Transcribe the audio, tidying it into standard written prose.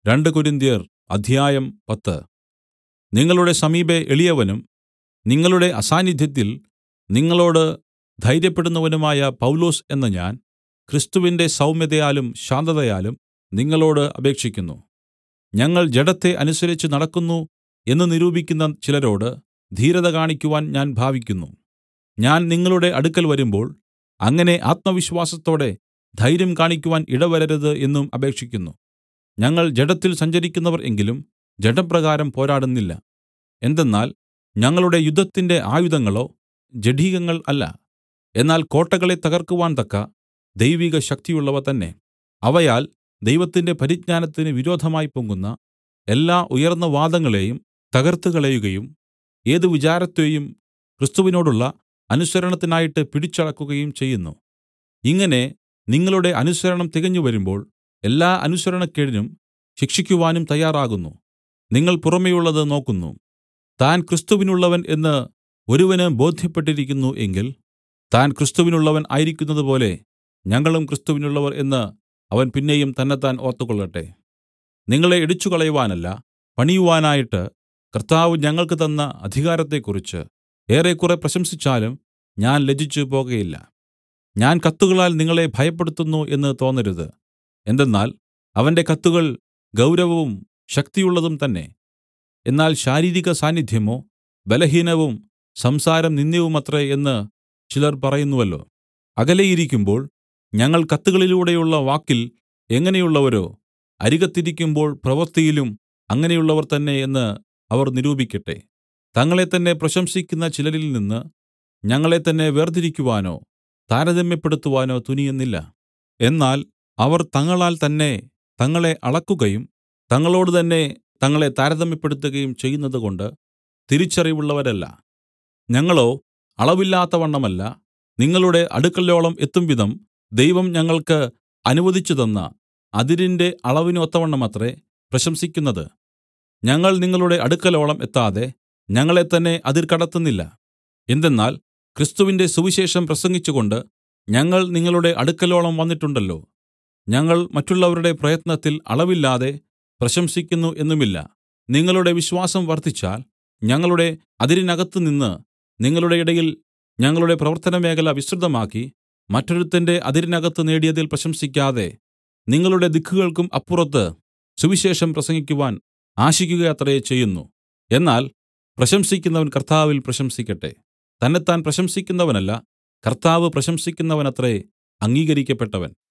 രണ്ട് കൊരിന്ത്യർ അധ്യായം 10. നിങ്ങളുടെ സമീപെ എളിയവനും നിങ്ങളുടെ അസാന്നിദ്ധ്യത്തിൽ നിങ്ങളോട് ധൈര്യപ്പെടുന്നവനുമായ പൗലൊസ് എന്ന ഞാൻ ക്രിസ്തുവിന്റെ സൗമ്യതയാലും ശാന്തതയാലും നിങ്ങളോട് അപേക്ഷിക്കുന്നു. ഞങ്ങൾ ജഡത്തെ അനുസരിച്ച് നടക്കുന്നു എന്ന് നിരൂപിക്കുന്ന ചിലരോട് ധീരത കാണിക്കുവാൻ ഞാൻ ഭാവിക്കുന്നു. ഞാൻ നിങ്ങളുടെ അടുക്കൽ വരുമ്പോൾ അങ്ങനെ ആത്മവിശ്വാസത്തോടെ ധൈര്യം കാണിക്കുവാൻ ഇടവരരുത് എന്നും അപേക്ഷിക്കുന്നു. ഞങ്ങൾ ജഡത്തിൽ സഞ്ചരിക്കുന്നവർ എങ്കിലും ജഡപ്രകാരം പോരാടുന്നില്ല. എന്തെന്നാൽ ഞങ്ങളുടെ യുദ്ധത്തിന്റെ ആയുധങ്ങളോ ജഡികങ്ങൾ അല്ല, എന്നാൽ കോട്ടകളെ തകർക്കുവാൻ തക്ക ദൈവിക ശക്തിയുള്ളവ തന്നെ. അവയാൽ ദൈവത്തിന്റെ പരിജ്ഞാനത്തിന് വിരോധമായി പൊങ്ങുന്ന എല്ലാ ഉയർന്ന വാദങ്ങളെയും തകർത്തുകളയുകയും ഏത് വിചാരത്തെയും ക്രിസ്തുവിനോടുള്ള അനുസരണത്തിനായിട്ട് പിടിച്ചടക്കുകയും ചെയ്യുന്നു. ഇങ്ങനെ നിങ്ങളുടെ അനുസരണം തികഞ്ഞുവരുമ്പോൾ എല്ലാ അനുസരണക്കേടിനും ശിക്ഷിക്കുവാനും തയ്യാറാകുന്നു. നിങ്ങൾ പുറമെയുള്ളത് നോക്കുന്നു. താൻ ക്രിസ്തുവിനുള്ളവൻ എന്ന് ഒരുവന് ബോധ്യപ്പെട്ടിരിക്കുന്നു എങ്കിൽ താൻ ക്രിസ്തുവിനുള്ളവൻ ആയിരിക്കുന്നതുപോലെ ഞങ്ങളും ക്രിസ്തുവിനുള്ളവർ എന്ന് അവൻ പിന്നെയും തന്നെത്താൻ ഓർത്തുകൊള്ളട്ടെ. നിങ്ങളെ ഇടിച്ചുകളയുവാനല്ല, പണിയുവാനായിട്ട് കർത്താവ് ഞങ്ങൾക്ക് തന്ന അധികാരത്തെക്കുറിച്ച് ഏറെക്കുറെ പ്രശംസിച്ചാലും ഞാൻ ലജ്ജിച്ചു പോകയില്ല. ഞാൻ കത്തുകളാൽ നിങ്ങളെ ഭയപ്പെടുത്തുന്നു എന്ന് തോന്നരുത്. എന്തെന്നാൽ അവന്റെ കത്തുകൾ ഗൗരവവും ശക്തിയുള്ളതും തന്നെ. എന്നാൽ ശാരീരിക സാന്നിദ്ധ്യമോ ബലഹീനവും സംസാരം നിന്ദ്യവുമത്രേ എന്ന് ചിലർ പറയുന്നുവല്ലോ. അകലെയിരിക്കുമ്പോൾ ഞങ്ങൾ കത്തുകളിലൂടെയുള്ള വാക്കിൽ എങ്ങനെയുള്ളവരോ അരികത്തിരിക്കുമ്പോൾ പ്രവൃത്തിയിലും അങ്ങനെയുള്ളവർ തന്നെ എന്ന് അവർ നിരൂപിക്കട്ടെ. തങ്ങളെത്തന്നെ പ്രശംസിക്കുന്ന ചിലരിൽ നിന്ന് ഞങ്ങളെത്തന്നെ വേർതിരിക്കുവാനോ താരതമ്യപ്പെടുത്തുവാനോ തുനിയുന്നില്ല. എന്നാൽ അവർ തങ്ങളാൽ തന്നെ തങ്ങളെ അളക്കുകയും തങ്ങളോട് തന്നെ തങ്ങളെ താരതമ്യപ്പെടുത്തുകയും ചെയ്യുന്നതുകൊണ്ട് തിരിച്ചറിവുള്ളവരല്ല. ഞങ്ങളോ അളവില്ലാത്തവണ്ണമല്ല, നിങ്ങളുടെ അടുക്കലോളം എത്തുംവിധം ദൈവം ഞങ്ങൾക്ക് അനുവദിച്ചുതന്ന അതിരിന്റെ അളവിന് ഒത്തവണ്ണമത്രേ പ്രശംസിക്കുന്നത്. ഞങ്ങൾ നിങ്ങളുടെ അടുക്കലോളം എത്താതെ ഞങ്ങളെത്തന്നെ അതിർ കടത്തുന്നില്ല. എന്തെന്നാൽ ക്രിസ്തുവിന്റെ സുവിശേഷം പ്രസംഗിച്ചുകൊണ്ട് ഞങ്ങൾ നിങ്ങളുടെ അടുക്കലോളം വന്നിട്ടുണ്ടല്ലോ. ഞങ്ങൾ മറ്റുള്ളവരുടെ പ്രയത്നത്തിൽ അളവില്ലാതെ പ്രശംസിക്കുന്നു എന്നുമില്ല. നിങ്ങളുടെ വിശ്വാസം വർദ്ധിച്ചാൽ ഞങ്ങളുടെ അതിരിനകത്തുനിന്ന് നിങ്ങളുടെ ഇടയിൽ ഞങ്ങളുടെ പ്രവർത്തനമേഖല വിസ്തൃതമാക്കി മറ്റൊരുത്തന്റെ അതിരിനകത്ത് നേടിയതിൽ പ്രശംസിക്കാതെ നിങ്ങളുടെ ദിക്കുകൾക്കും അപ്പുറത്ത് സുവിശേഷം പ്രസംഗിക്കുവാൻ ആശിക്കുകയത്രേ ചെയ്യുന്നു. എന്നാൽ പ്രശംസിക്കുന്നവൻ കർത്താവിൽ പ്രശംസിക്കട്ടെ. തന്നെത്താൻ പ്രശംസിക്കുന്നവനല്ല, കർത്താവ് പ്രശംസിക്കുന്നവനത്രേ അംഗീകരിക്കപ്പെട്ടവൻ.